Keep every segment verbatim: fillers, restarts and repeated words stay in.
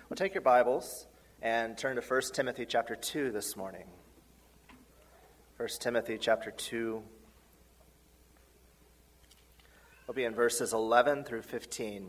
Well, take your Bibles and turn to First Timothy chapter two this morning. First Timothy chapter two. We'll be in verses eleven through fifteen.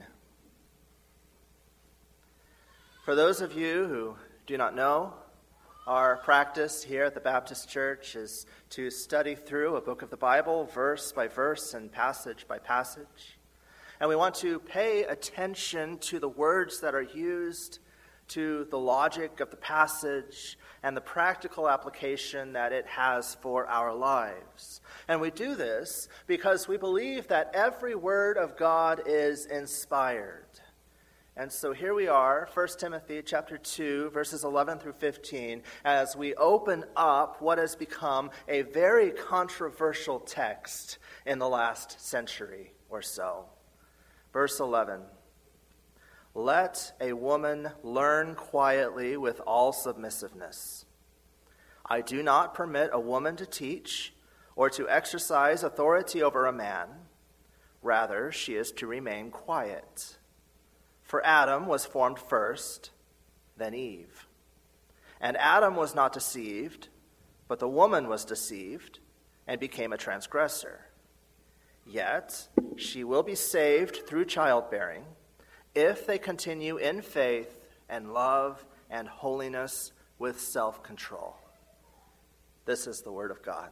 For those of you who do not know, our practice here at the Baptist Church is to study through a book of the Bible, verse by verse and passage by passage. And we want to pay attention to the words that are used, to the logic of the passage, and the practical application that it has for our lives. And we do this because we believe that every word of God is inspired. And so here we are, First Timothy chapter two, verses eleven through fifteen, as we open up what has become a very controversial text in the last century or so. Verse eleven. Let a woman learn quietly with all submissiveness. I do not permit a woman to teach or to exercise authority over a man. Rather, she is to remain quiet. For Adam was formed first, then Eve. And Adam was not deceived, but the woman was deceived and became a transgressor. Yet she will be saved through childbearing, if they continue in faith and love and holiness with self-control. This is the word of God.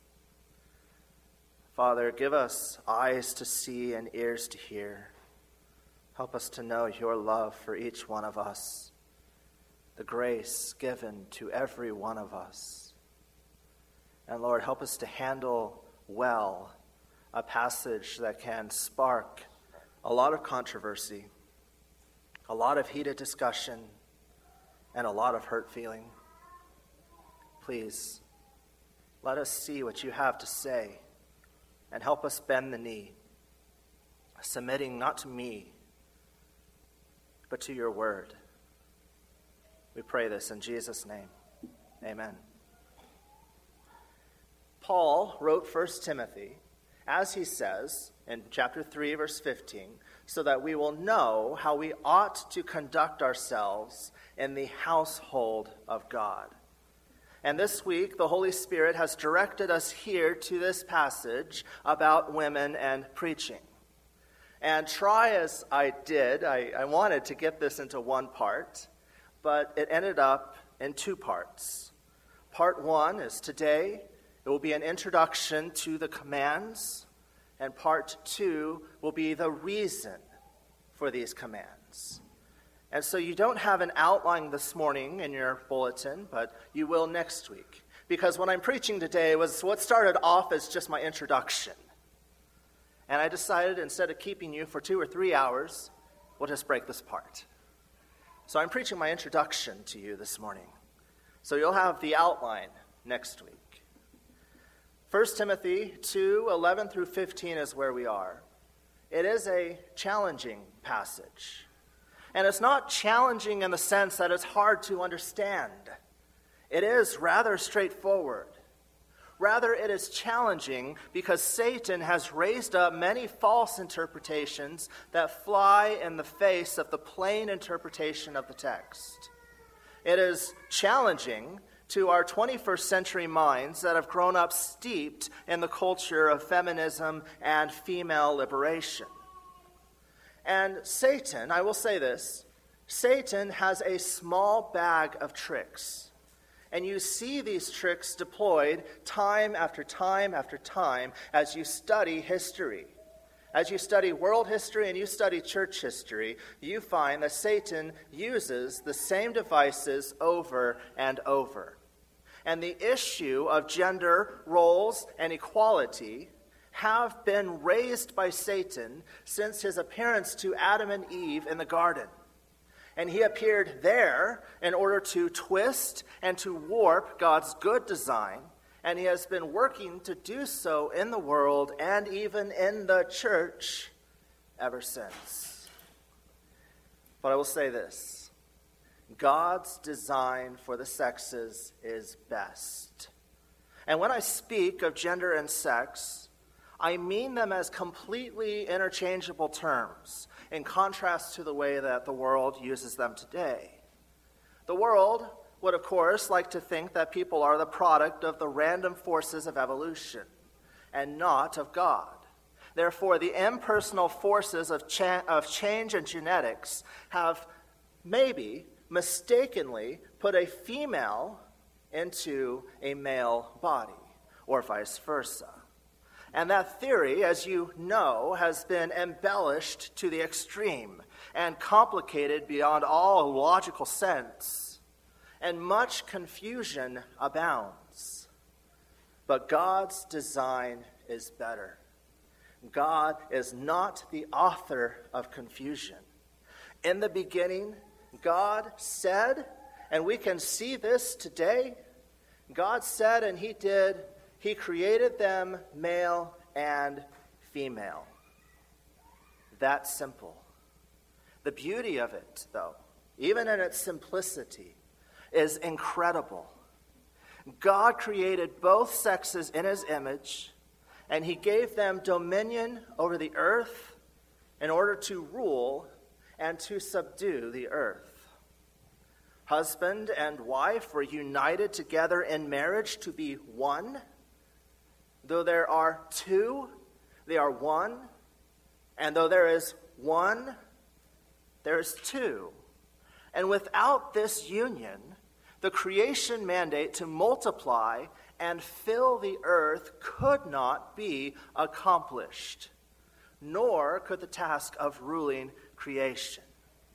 Father, give us eyes to see and ears to hear. Help us to know your love for each one of us, the grace given to every one of us. And Lord, help us to handle well a passage that can spark a lot of controversy, a lot of heated discussion, and a lot of hurt feeling. Please, let us see what you have to say and help us bend the knee, submitting not to me, but to your word. We pray this in Jesus' name. Amen. Paul wrote First Timothy, as he says in chapter three, verse fifteen, so that we will know how we ought to conduct ourselves in the household of God. And this week, the Holy Spirit has directed us here to this passage about women and preaching. And try as I did, I, I wanted to get this into one part, but it ended up in two parts. Part one is today. It will be an introduction to the commands, and part two will be the reason for these commands. And so you don't have an outline this morning in your bulletin, but you will next week. Because what I'm preaching today was what started off as just my introduction. And I decided instead of keeping you for two or three hours, we'll just break this apart. So I'm preaching my introduction to you this morning. So you'll have the outline next week. First Timothy two, eleven through fifteen is where we are. It is a challenging passage. And it's not challenging in the sense that it's hard to understand. It is rather straightforward. Rather, it is challenging because Satan has raised up many false interpretations that fly in the face of the plain interpretation of the text. It is challenging to our twenty-first century minds that have grown up steeped in the culture of feminism and female liberation. And Satan, I will say this, Satan has a small bag of tricks. And you see these tricks deployed time after time after time as you study history. As you study world history and you study church history, you find that Satan uses the same devices over and over. And the issue of gender roles and equality have been raised by Satan since his appearance to Adam and Eve in the garden. And he appeared there in order to twist and to warp God's good design. And he has been working to do so in the world and even in the church ever since. But I will say this. God's design for the sexes is best. And when I speak of gender and sex, I mean them as completely interchangeable terms, in contrast to the way that the world uses them today. The world would, of course, like to think that people are the product of the random forces of evolution and not of God. Therefore, the impersonal forces of, cha- of change and genetics have maybe mistakenly put a female into a male body, or vice versa. And that theory, as you know, has been embellished to the extreme and complicated beyond all logical sense, and much confusion abounds. But God's design is better. God is not the author of confusion. In the beginning, God said, and we can see this today, God said and he did, he created them male and female. That simple. The beauty of it, though, even in its simplicity, is incredible. God created both sexes in his image, and he gave them dominion over the earth in order to rule and to subdue the earth. Husband and wife were united together in marriage to be one. Though there are two, they are one. And though there is one, there is two. And without this union, the creation mandate to multiply and fill the earth could not be accomplished, nor could the task of ruling creation.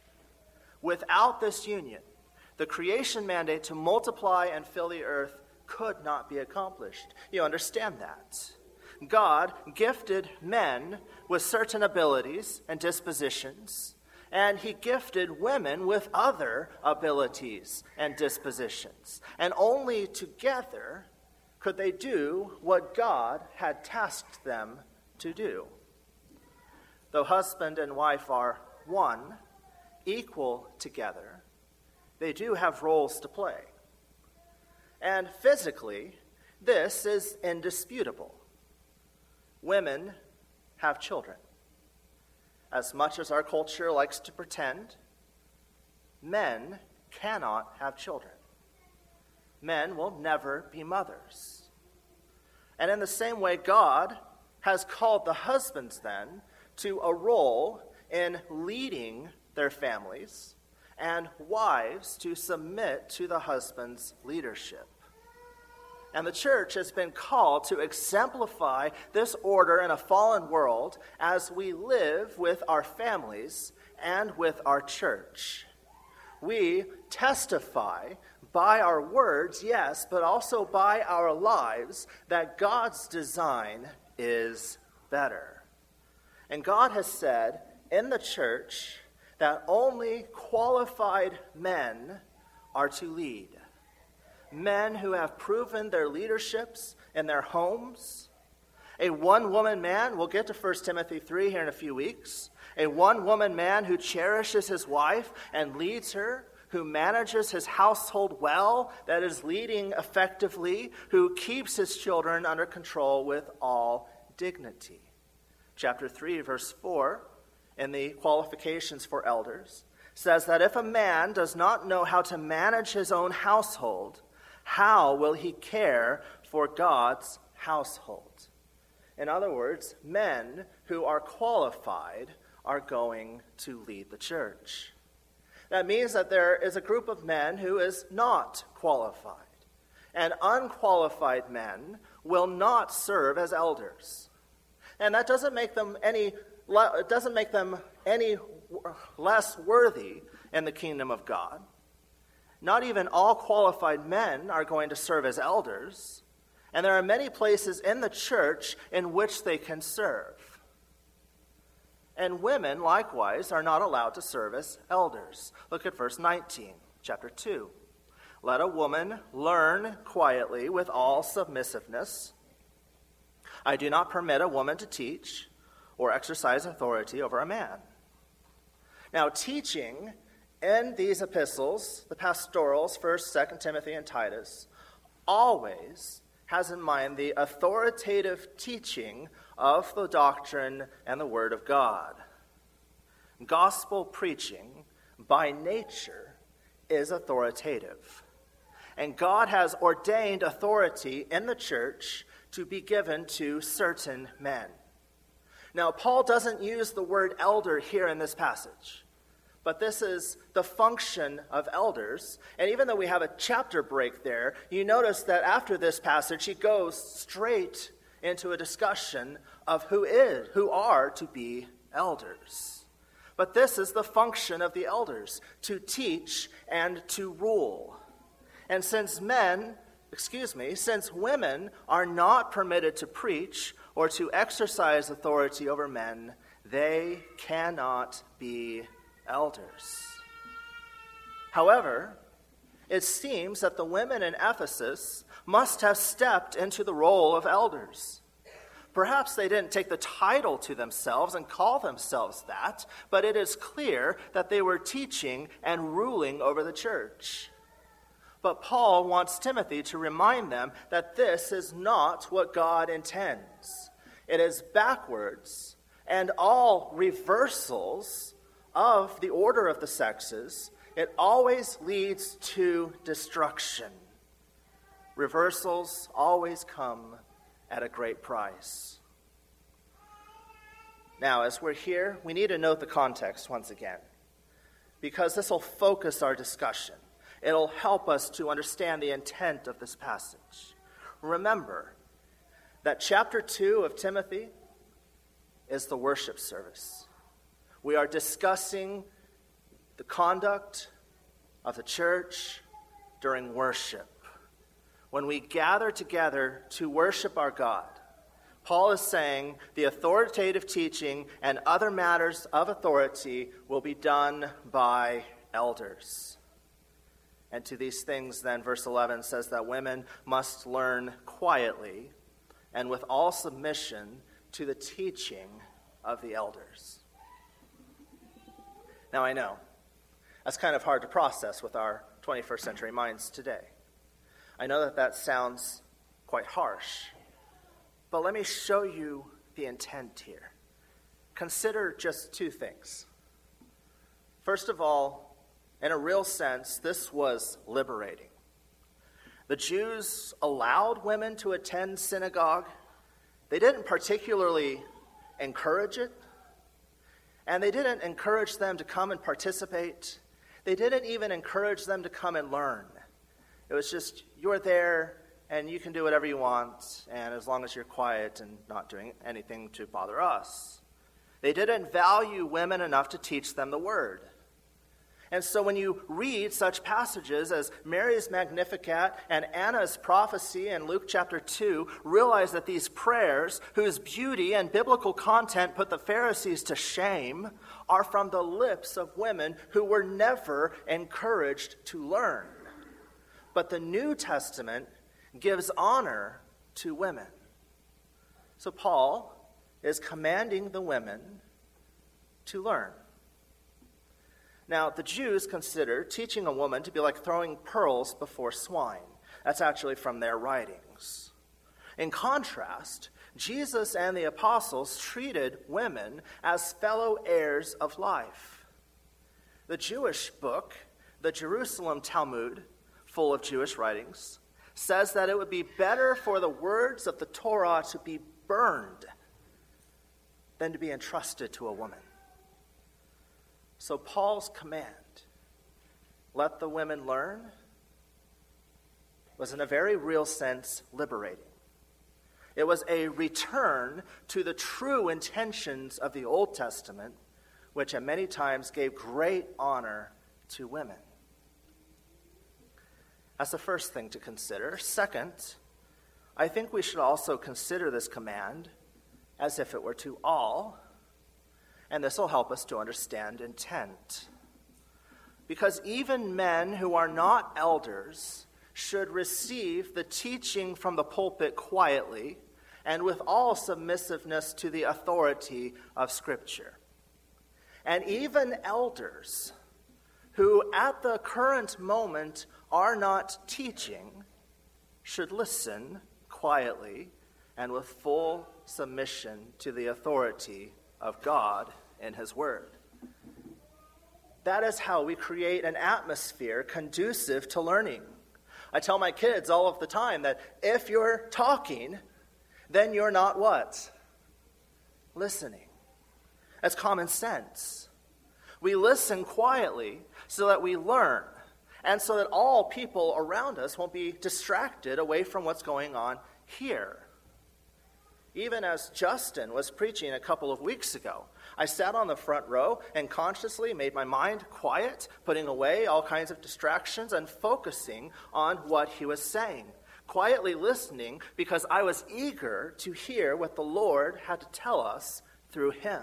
Without this union, the creation mandate to multiply and fill the earth could not be accomplished. You understand that. God gifted men with certain abilities and dispositions, and he gifted women with other abilities and dispositions. And only together could they do what God had tasked them to do. Though husband and wife are one, equal together, they do have roles to play. And physically, this is indisputable. Women have children. As much as our culture likes to pretend, men cannot have children. Men will never be mothers. And in the same way, God has called the husbands then to a role in leading their families, and wives to submit to the husband's leadership. And the church has been called to exemplify this order in a fallen world as we live with our families and with our church. We testify by our words, yes, but also by our lives, that God's design is better. And God has said in the church that only qualified men are to lead. Men who have proven their leaderships in their homes. A one-woman man, we'll get to First Timothy three here in a few weeks. A one-woman man who cherishes his wife and leads her, who manages his household well, that is leading effectively, who keeps his children under control with all dignity. Chapter three, verse four, in the qualifications for elders, says that if a man does not know how to manage his own household, how will he care for God's household? In other words, men who are qualified are going to lead the church. That means that there is a group of men who is not qualified. And unqualified men will not serve as elders. And that doesn't make them any it doesn't make them any less worthy in the kingdom of God. Not even all qualified men are going to serve as elders, and there are many places in the church in which they can serve. And women, likewise, are not allowed to serve as elders. Look at verse nineteen, chapter two. Let a woman learn quietly with all submissiveness. I do not permit a woman to teach or exercise authority over a man. Now, teaching in these epistles, the pastorals, First, Second Timothy, and Titus, always has in mind the authoritative teaching of the doctrine and the Word of God. Gospel preaching, by nature, is authoritative. And God has ordained authority in the church to be given to certain men. Now, Paul doesn't use the word elder here in this passage, but this is the function of elders. And even though we have a chapter break there, you notice that after this passage, he goes straight into a discussion of who is, who are to be elders. But this is the function of the elders, to teach and to rule. And since men, excuse me, since women are not permitted to preach or to exercise authority over men, they cannot be elders. However, it seems that the women in Ephesus must have stepped into the role of elders. Perhaps they didn't take the title to themselves and call themselves that, but it is clear that they were teaching and ruling over the church. But Paul wants Timothy to remind them that this is not what God intends. It is backwards, and all reversals of the order of the sexes, it always leads to destruction. Reversals always come at a great price. Now, as we're here, we need to note the context once again, because this will focus our discussion. It'll help us to understand the intent of this passage. Remember that chapter two of Timothy is the worship service. We are discussing the conduct of the church during worship. When we gather together to worship our God, Paul is saying the authoritative teaching and other matters of authority will be done by elders. And to these things, then, verse eleven says that women must learn quietly and with all submission to the teaching of the elders. Now, I know that's kind of hard to process with our twenty-first century minds today. I know that that sounds quite harsh, but let me show you the intent here. Consider just two things. First of all, in a real sense, this was liberating. The Jews allowed women to attend synagogue. They didn't particularly encourage it, and they didn't encourage them to come and participate. They didn't even encourage them to come and learn. It was just, you're there, and you can do whatever you want, and as long as you're quiet and not doing anything to bother us. They didn't value women enough to teach them the word. And so when you read such passages as Mary's Magnificat and Anna's prophecy in Luke chapter two, realize that these prayers, whose beauty and biblical content put the Pharisees to shame, are from the lips of women who were never encouraged to learn. But the New Testament gives honor to women. So Paul is commanding the women to learn. Now, the Jews consider teaching a woman to be like throwing pearls before swine. That's actually from their writings. In contrast, Jesus and the apostles treated women as fellow heirs of life. The Jewish book, the Jerusalem Talmud, full of Jewish writings, says that it would be better for the words of the Torah to be burned than to be entrusted to a woman. So Paul's command, let the women learn, was in a very real sense liberating. It was a return to the true intentions of the Old Testament, which at many times gave great honor to women. That's the first thing to consider. Second, I think we should also consider this command as if it were to all. And this will help us to understand intent. Because even men who are not elders should receive the teaching from the pulpit quietly and with all submissiveness to the authority of Scripture. And even elders who at the current moment are not teaching should listen quietly and with full submission to the authority of God and his word. That is how we create an atmosphere conducive to learning. I tell my kids all of the time that if you're talking, then you're not what? Listening. That's common sense. We listen quietly so that we learn, and so that all people around us won't be distracted away from what's going on here. Even as Justin was preaching a couple of weeks ago, I sat on the front row and consciously made my mind quiet, putting away all kinds of distractions and focusing on what he was saying. Quietly listening because I was eager to hear what the Lord had to tell us through him.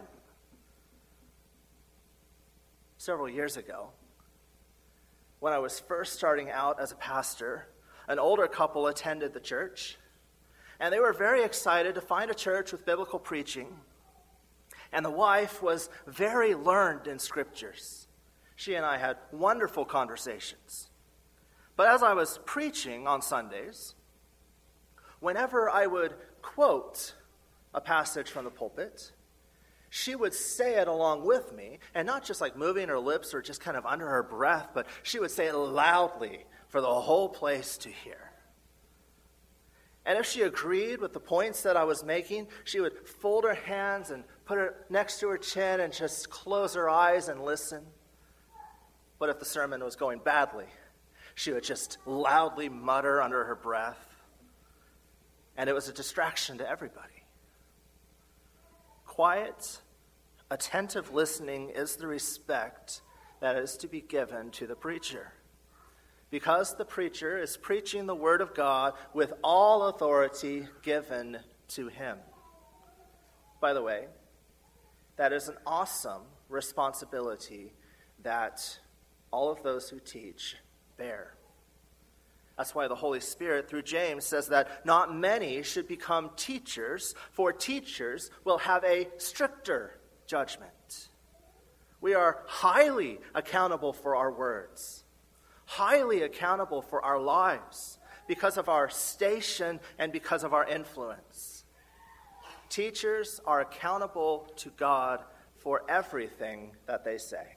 Several years ago, when I was first starting out as a pastor, an older couple attended the church, and they were very excited to find a church with biblical preaching. And the wife was very learned in scriptures. She and I had wonderful conversations. But as I was preaching on Sundays, whenever I would quote a passage from the pulpit, she would say it along with me, and not just like moving her lips or just kind of under her breath, but she would say it loudly for the whole place to hear. And if she agreed with the points that I was making, she would fold her hands and put it next to her chin and just close her eyes and listen. But if the sermon was going badly, she would just loudly mutter under her breath. And it was a distraction to everybody. Quiet, attentive listening is the respect that is to be given to the preacher. Because the preacher is preaching the word of God with all authority given to him. By the way, that is an awesome responsibility that all of those who teach bear. That's why the Holy Spirit, through James, says that not many should become teachers, for teachers will have a stricter judgment. We are highly accountable for our words. Highly accountable for our lives because of our station and because of our influence. Teachers are accountable to God for everything that they say.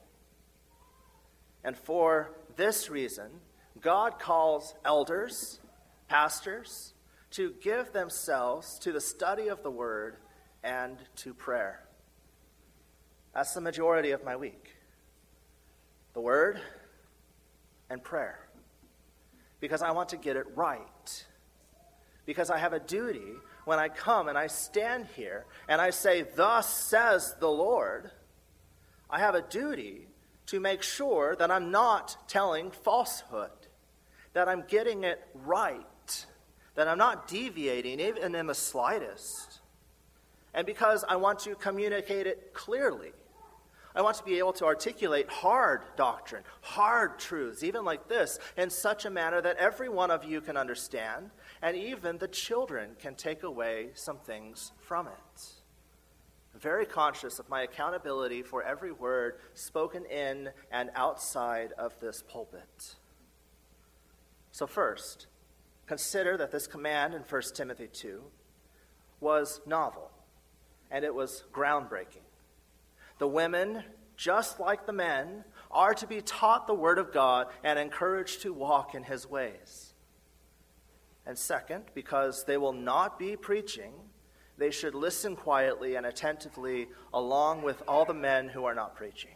And for this reason, God calls elders, pastors, to give themselves to the study of the word and to prayer. That's the majority of my week. The word and prayer, because I want to get it right. Because I have a duty when I come and I stand here and I say, "Thus says the Lord," I have a duty to make sure that I'm not telling falsehood, that I'm getting it right, that I'm not deviating even in the slightest. And because I want to communicate it clearly, I want to be able to articulate hard doctrine, hard truths, even like this, in such a manner that every one of you can understand, and even the children can take away some things from it. I'm very conscious of my accountability for every word spoken in and outside of this pulpit. So first, consider that this command in First Timothy two was novel, and it was groundbreaking. The women, just like the men, are to be taught the word of God and encouraged to walk in his ways. And second, because they will not be preaching, they should listen quietly and attentively along with all the men who are not preaching.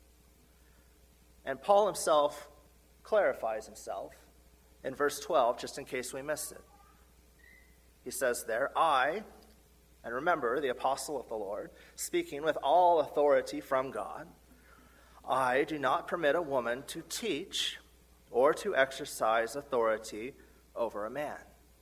And Paul himself clarifies himself in verse twelve, just in case we missed it. He says there, I... And remember, the apostle of the Lord, speaking with all authority from God, I do not permit a woman to teach or to exercise authority over a man.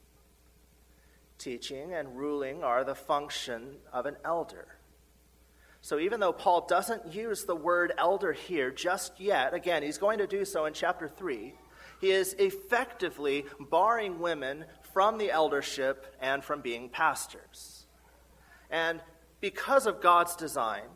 Teaching and ruling are the function of an elder. So even though Paul doesn't use the word elder here just yet, again, he's going to do so in chapter three, he is effectively barring women from the eldership and from being pastors. And because of God's design,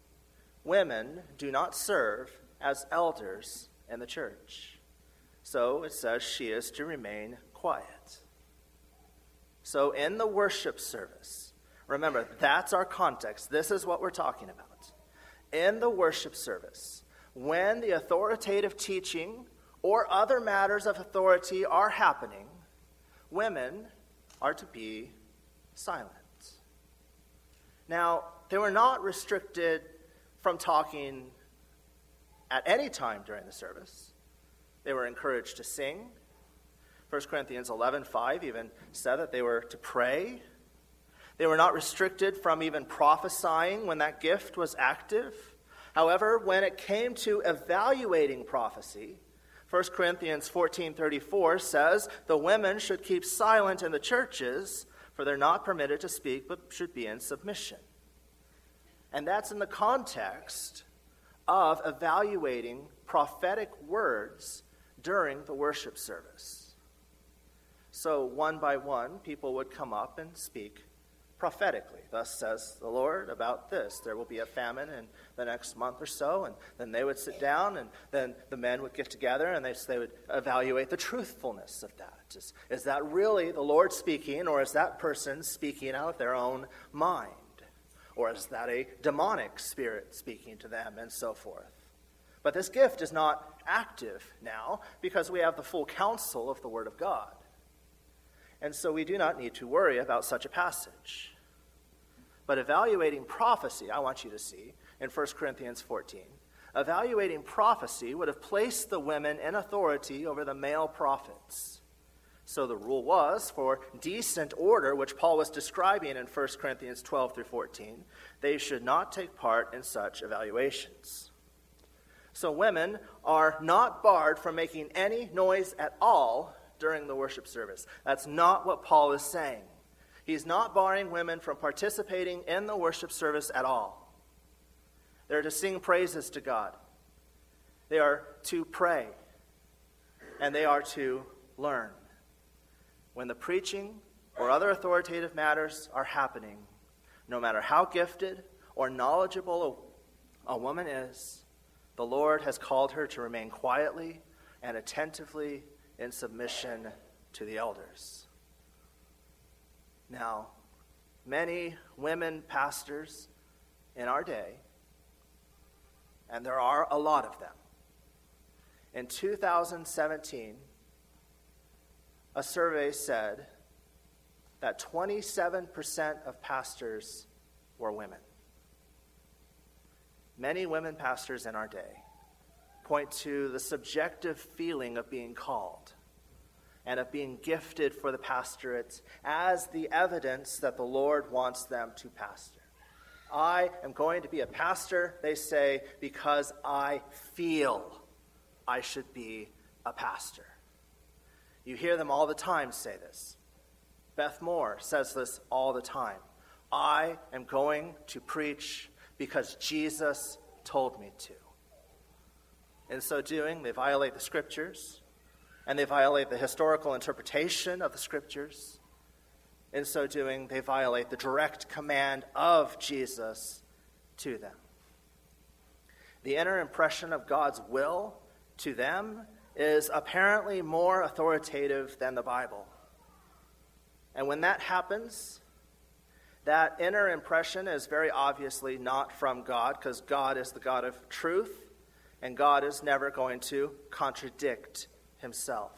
women do not serve as elders in the church. So it says she is to remain quiet. So in the worship service, remember, that's our context. This is what we're talking about. In the worship service, when the authoritative teaching or other matters of authority are happening, women are to be silent. Now, they were not restricted from talking at any time during the service. They were encouraged to sing. First Corinthians eleven five even said that they were to pray. They were not restricted from even prophesying when that gift was active. However, when it came to evaluating prophecy, First Corinthians fourteen thirty-four says the women should keep silent in the churches, for they're not permitted to speak, but should be in submission. And that's in the context of evaluating prophetic words during the worship service. So one by one, people would come up and speak prophetically. Thus says the Lord about this. There will be a famine in the next month or so, and then they would sit down, and then the men would get together, and they, they would evaluate the truthfulness of that. Is, is that really the Lord speaking, or is that person speaking out of their own mind? Or is that a demonic spirit speaking to them, and so forth? But this gift is not active now because we have the full counsel of the Word of God. And so we do not need to worry about such a passage. But evaluating prophecy, I want you to see, in First Corinthians fourteen, evaluating prophecy would have placed the women in authority over the male prophets. So the rule was, for decent order, which Paul was describing in First Corinthians twelve through fourteen, they should not take part in such evaluations. So women are not barred from making any noise at all during the worship service. That's not what Paul is saying. He's not barring women from participating in the worship service at all. They're to sing praises to God. They are to pray. And they are to learn. When the preaching or other authoritative matters are happening, no matter how gifted or knowledgeable a, a woman is, the Lord has called her to remain quietly and attentively in submission to the elders. Now, many women pastors in our day, and there are a lot of them, in two thousand seventeen, a survey said that twenty-seven percent of pastors were women. Many women pastors in our day point to the subjective feeling of being called and of being gifted for the pastorate as the evidence that the Lord wants them to pastor. I am going to be a pastor, they say, because I feel I should be a pastor. You hear them all the time say this. Beth Moore says this all the time. I am going to preach because Jesus told me to. In so doing, they violate the scriptures, and they violate the historical interpretation of the scriptures. In so doing, they violate the direct command of Jesus to them. The inner impression of God's will to them is apparently more authoritative than the Bible. And when that happens, that inner impression is very obviously not from God, because God is the God of truth, and God is never going to contradict himself.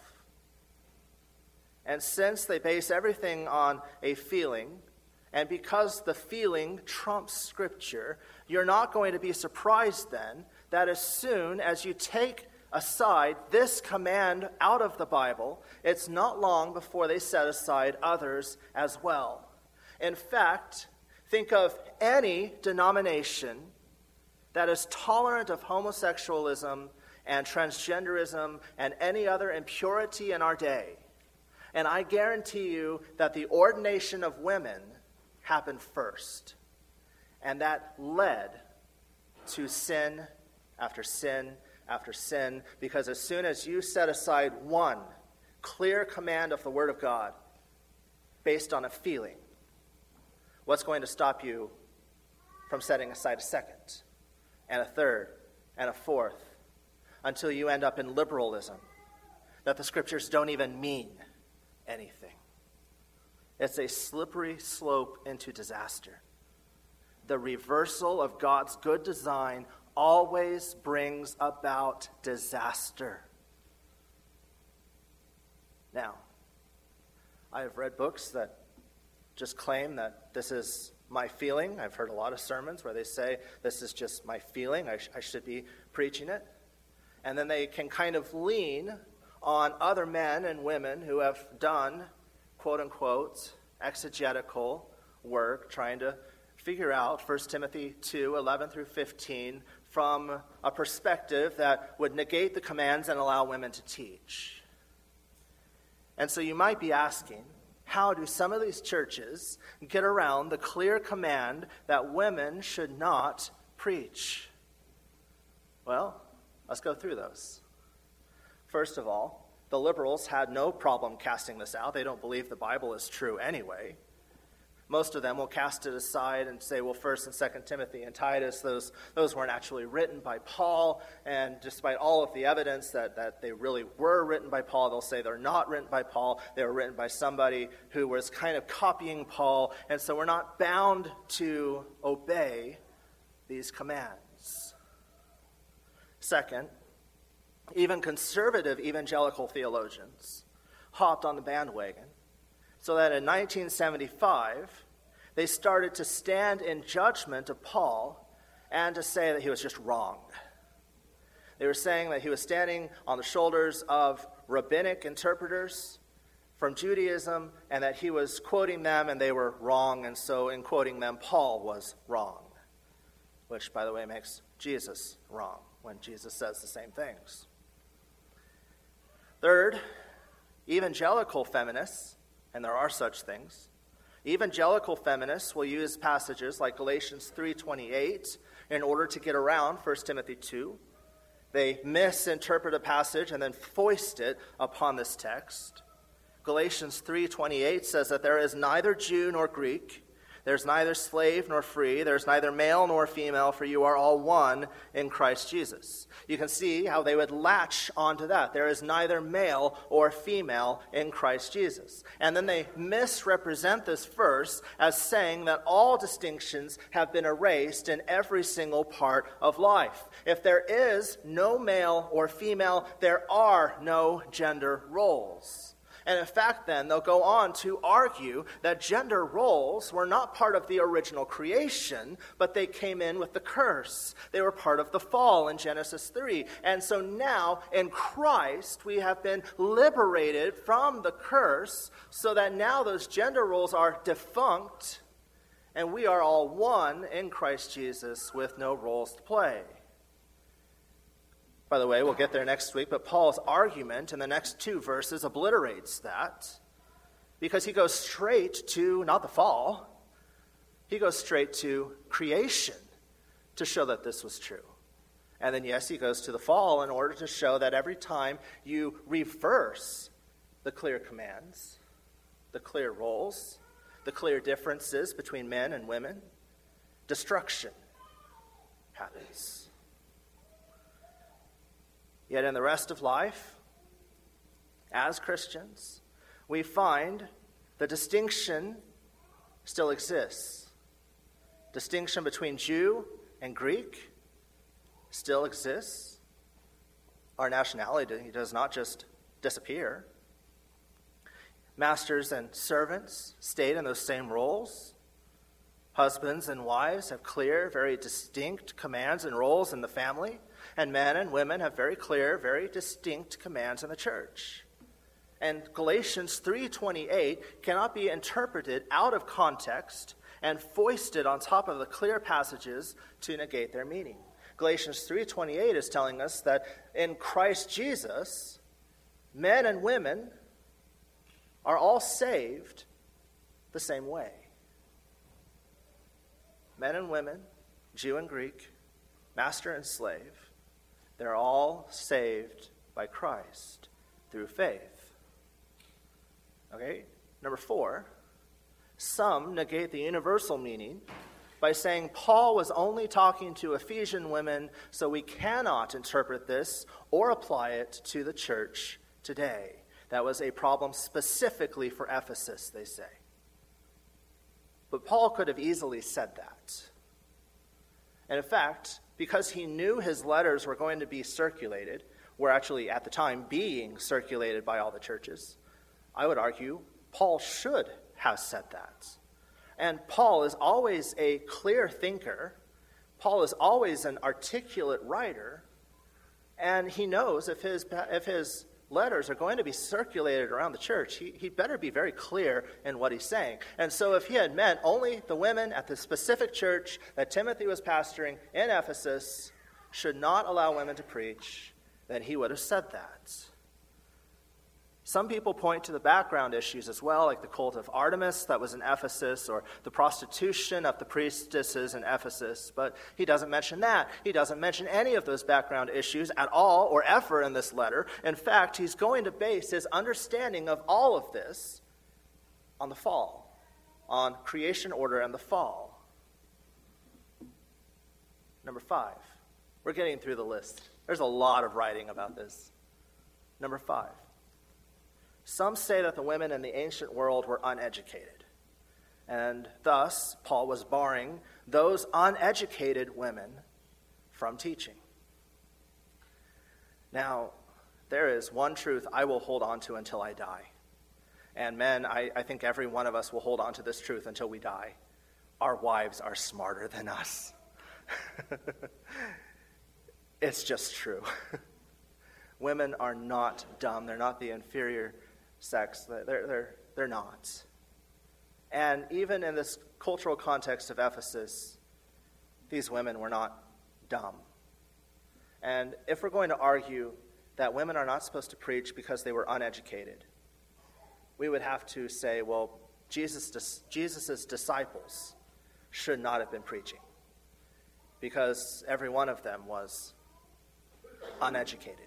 And since they base everything on a feeling, and because the feeling trumps Scripture, you're not going to be surprised then that as soon as you take aside this command out of the Bible, it's not long before they set aside others as well. In fact, think of any denomination that is tolerant of homosexualism and transgenderism and any other impurity in our day. And I guarantee you that the ordination of women happened first. And that led to sin after sin after sin, because as soon as you set aside one clear command of the Word of God based on a feeling, what's going to stop you from setting aside a second, and a third, and a fourth, until you end up in liberalism, that the Scriptures don't even mean anything? It's a slippery slope into disaster. The reversal of God's good design always brings about disaster. Now, I have read books that just claim that this is my feeling. I've heard a lot of sermons where they say, this is just my feeling, I, sh- I should be preaching it. And then they can kind of lean on other men and women who have done, quote unquote, exegetical work, trying to figure out First Timothy two, eleven through fifteen from a perspective that would negate the commands and allow women to teach. And so you might be asking, how do some of these churches get around the clear command that women should not preach? Well, let's go through those. First of all, the liberals had no problem casting this out. They don't believe the Bible is true anyway. Most of them will cast it aside and say, well, First and Second Timothy and Titus, those, those weren't actually written by Paul. And despite all of the evidence that, that they really were written by Paul, they'll say they're not written by Paul. They were written by somebody who was kind of copying Paul. And so we're not bound to obey these commands. Second, even conservative evangelical theologians hopped on the bandwagon, so that in nineteen seventy-five, they started to stand in judgment of Paul and to say that he was just wrong. They were saying that he was standing on the shoulders of rabbinic interpreters from Judaism and that he was quoting them and they were wrong, and so in quoting them, Paul was wrong, which, by the way, makes Jesus wrong when Jesus says the same things. Third, evangelical feminists, and there are such things, evangelical feminists will use passages like Galatians three twenty-eight in order to get around First Timothy two. They misinterpret a passage and then foist it upon this text. Galatians three twenty-eight says that there is neither Jew nor Greek, there's neither slave nor free, there's neither male nor female, for you are all one in Christ Jesus. You can see how they would latch onto that. There is neither male or female in Christ Jesus. And then they misrepresent this verse as saying that all distinctions have been erased in every single part of life. If there is no male or female, there are no gender roles. And in fact, then, they'll go on to argue that gender roles were not part of the original creation, but they came in with the curse. They were part of the fall in Genesis three. And so now, in Christ, we have been liberated from the curse, so that now those gender roles are defunct, and we are all one in Christ Jesus with no roles to play. By the way, we'll get there next week, but Paul's argument in the next two verses obliterates that, because he goes straight to, not the fall, he goes straight to creation to show that this was true. And then, yes, he goes to the fall in order to show that every time you reverse the clear commands, the clear roles, the clear differences between men and women, destruction happens. Yet in the rest of life, as Christians, we find the distinction still exists. Distinction between Jew and Greek still exists. Our nationality does not just disappear. Masters and servants stayed in those same roles. Husbands and wives have clear, very distinct commands and roles in the family. And men and women have very clear, very distinct commands in the church. And Galatians three twenty-eight cannot be interpreted out of context and foisted on top of the clear passages to negate their meaning. Galatians three twenty-eight is telling us that in Christ Jesus, men and women are all saved the same way. Men and women, Jew and Greek, master and slave, they're all saved by Christ through faith. Okay, number four, some negate the universal meaning by saying Paul was only talking to Ephesian women, so we cannot interpret this or apply it to the church today. That was a problem specifically for Ephesus, they say. But Paul could have easily said that. And in fact, because he knew his letters were going to be circulated, were actually at the time being circulated by all the churches, I would argue Paul should have said that. And Paul is always a clear thinker. Paul is always an articulate writer. And he knows if his if his letters are going to be circulated around the church, he, he better be very clear in what he's saying. And so if he had meant only the women at the specific church that Timothy was pastoring in Ephesus should not allow women to preach, then he would have said that. Some people point to the background issues as well, like the cult of Artemis that was in Ephesus, or the prostitution of the priestesses in Ephesus, but he doesn't mention that. He doesn't mention any of those background issues at all or ever in this letter. In fact, he's going to base his understanding of all of this on the fall, on creation order and the fall. Number five. We're getting through the list. There's a lot of writing about this. Number five. Some say that the women in the ancient world were uneducated, and thus Paul was barring those uneducated women from teaching. Now, there is one truth I will hold on to until I die. And men, I, I think every one of us will hold on to this truth until we die. Our wives are smarter than us. It's just true. Women are not dumb. They're not the inferior sex. They're, they're, they're not. And even in this cultural context of Ephesus, these women were not dumb. And if we're going to argue that women are not supposed to preach because they were uneducated, we would have to say, well, Jesus' Jesus's disciples should not have been preaching because every one of them was uneducated.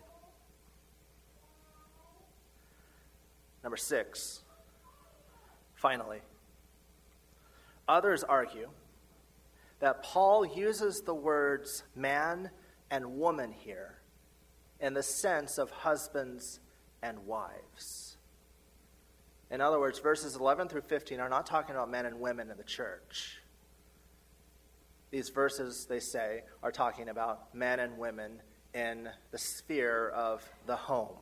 Number six, finally, others argue that Paul uses the words man and woman here in the sense of husbands and wives. In other words, verses eleven through fifteen are not talking about men and women in the church. These verses, they say, are talking about men and women in the sphere of the home.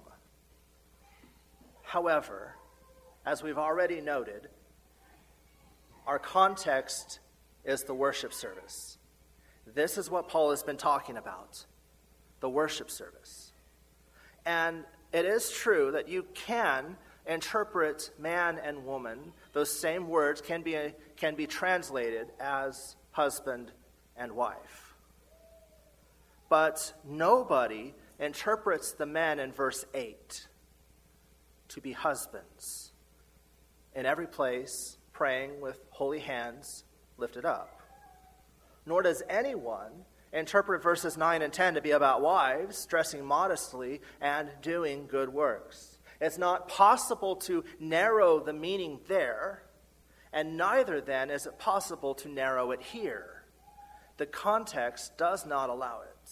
However, as we've already noted, our context is the worship service. This is what Paul has been talking about, the worship service. And it is true that you can interpret man and woman. Those same words can be, can be translated as husband and wife. But nobody interprets the men in verse eight to be husbands in every place, praying with holy hands lifted up. Nor does anyone interpret verses nine and ten to be about wives dressing modestly and doing good works. It's not possible to narrow the meaning there, and neither then is it possible to narrow it here. The context does not allow it.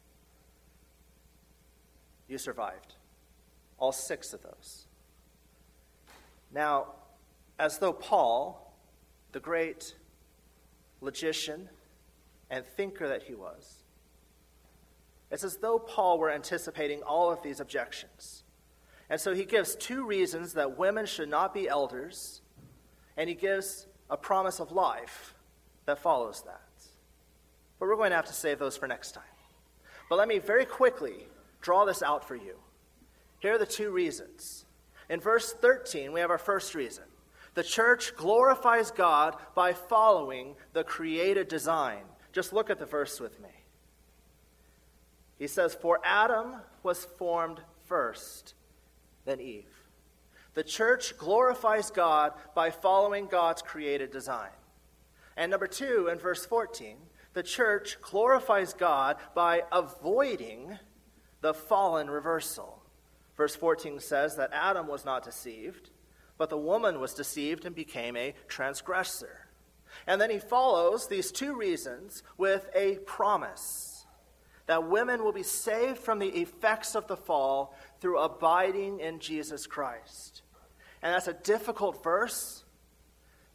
You survived. All six of those. Now, as though Paul, the great logician and thinker that he was, it's as though Paul were anticipating all of these objections. And so he gives two reasons that women should not be elders, and he gives a promise of life that follows that. But we're going to have to save those for next time. But let me very quickly draw this out for you. Here are the two reasons. In verse thirteen, we have our first reason. The church glorifies God by following the created design. Just look at the verse with me. He says, "For Adam was formed first, then Eve." The church glorifies God by following God's created design. And number two, in verse fourteen, the church glorifies God by avoiding the fallen reversal. Verse fourteen says that Adam was not deceived, but the woman was deceived and became a transgressor. And then he follows these two reasons with a promise that women will be saved from the effects of the fall through abiding in Jesus Christ. And that's a difficult verse.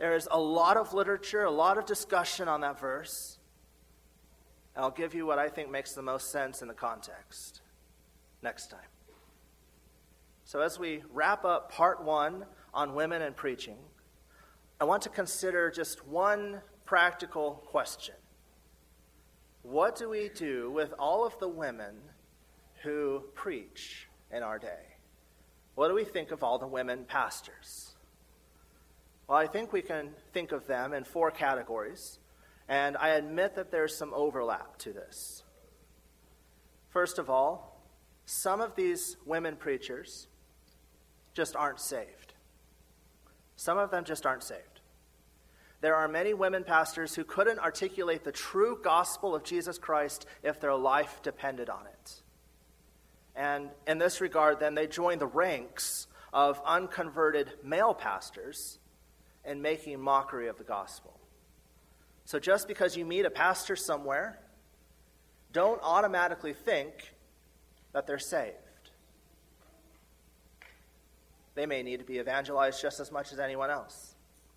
There is a lot of literature, a lot of discussion on that verse. And I'll give you what I think makes the most sense in the context next time. So as we wrap up part one on women and preaching, I want to consider just one practical question. What do we do with all of the women who preach in our day? What do we think of all the women pastors? Well, I think we can think of them in four categories, and I admit that there's some overlap to this. First of all, some of these women preachers just aren't saved. Some of them just aren't saved. There are many women pastors who couldn't articulate the true gospel of Jesus Christ if their life depended on it. And in this regard, then, they join the ranks of unconverted male pastors in making mockery of the gospel. So just because you meet a pastor somewhere, don't automatically think that they're saved. They may need to be evangelized just as much as anyone else.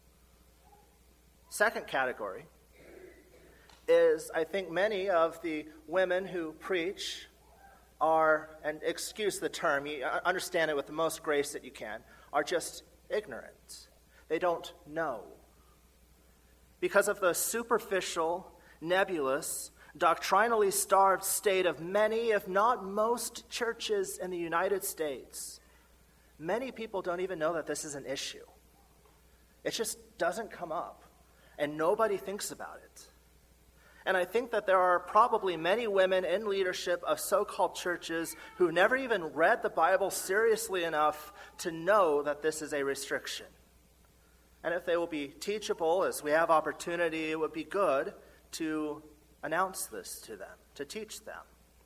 Second category is, I think, many of the women who preach are, and excuse the term, you understand it with the most grace that you can, are just ignorant. They don't know. Because of the superficial, nebulous, doctrinally starved state of many, if not most, churches in the United States, many people don't even know that this is an issue. It just doesn't come up, and nobody thinks about it. And I think that there are probably many women in leadership of so-called churches who never even read the Bible seriously enough to know that this is a restriction. And if they will be teachable, as we have opportunity, it would be good to announce this to them, to teach them.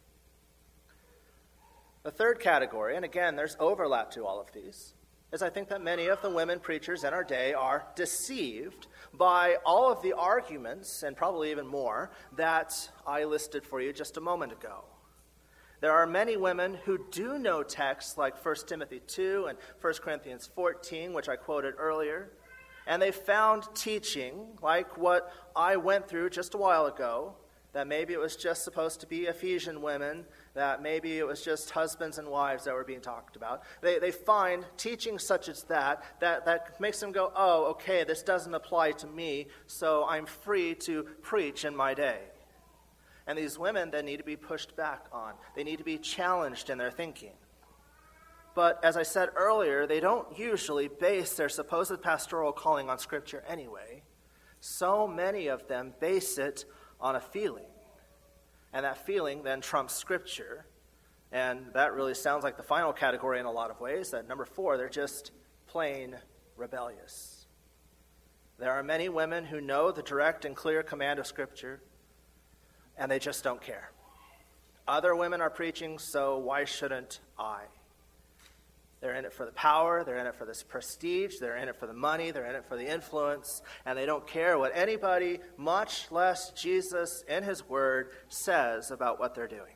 The third category, and again, there's overlap to all of these, is I think that many of the women preachers in our day are deceived by all of the arguments, and probably even more, that I listed for you just a moment ago. There are many women who do know texts like First Timothy two and First Corinthians fourteen, which I quoted earlier, and they found teaching, like what I went through just a while ago, that maybe it was just supposed to be Ephesian women, that maybe it was just husbands and wives that were being talked about. They they find teaching such as that, that, that makes them go, oh, okay, this doesn't apply to me, so I'm free to preach in my day. And these women then need to be pushed back on. They need to be challenged in their thinking. But as I said earlier, they don't usually base their supposed pastoral calling on Scripture anyway. So many of them base it on a feeling. And that feeling then trumps Scripture. And that really sounds like the final category in a lot of ways. That number four, they're just plain rebellious. There are many women who know the direct and clear command of Scripture, and they just don't care. Other women are preaching, so why shouldn't I? They're in it for the power, they're in it for this prestige, they're in it for the money, they're in it for the influence, and they don't care what anybody, much less Jesus in his word, says about what they're doing.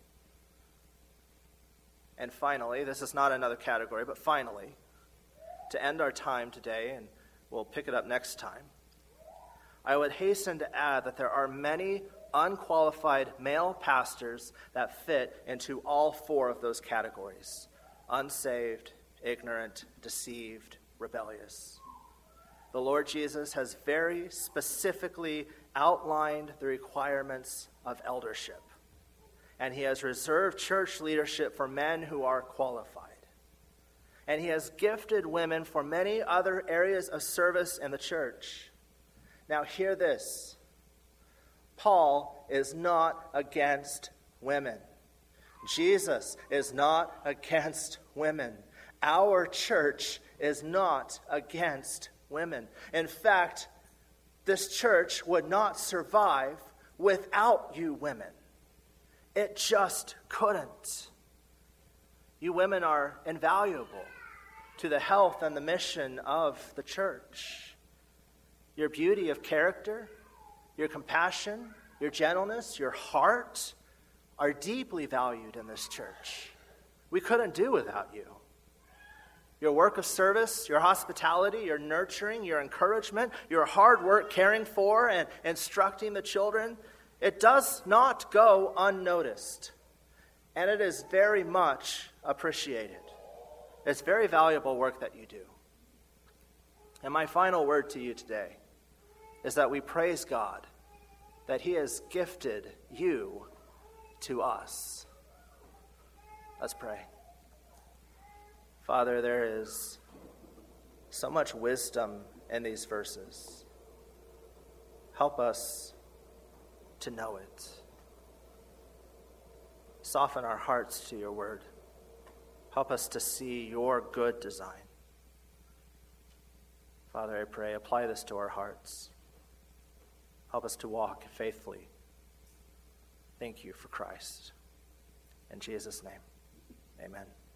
And finally, this is not another category, but finally, to end our time today, and we'll pick it up next time, I would hasten to add that there are many unqualified male pastors that fit into all four of those categories: unsaved, ignorant, deceived, rebellious. The Lord Jesus has very specifically outlined the requirements of eldership, and he has reserved church leadership for men who are qualified. And he has gifted women for many other areas of service in the church. Now hear this. Paul is not against women. Jesus is not against women. Our church is not against women. In fact, this church would not survive without you women. It just couldn't. You women are invaluable to the health and the mission of the church. Your beauty of character, your compassion, your gentleness, your heart are deeply valued in this church. We couldn't do without you. Your work of service, your hospitality, your nurturing, your encouragement, your hard work caring for and instructing the children, it does not go unnoticed. And it is very much appreciated. It's very valuable work that you do. And my final word to you today is that we praise God that he has gifted you to us. Let's pray. Father, there is so much wisdom in these verses. Help us to know it. Soften our hearts to your word. Help us to see your good design. Father, I pray, apply this to our hearts. Help us to walk faithfully. Thank you for Christ. In Jesus' name, amen.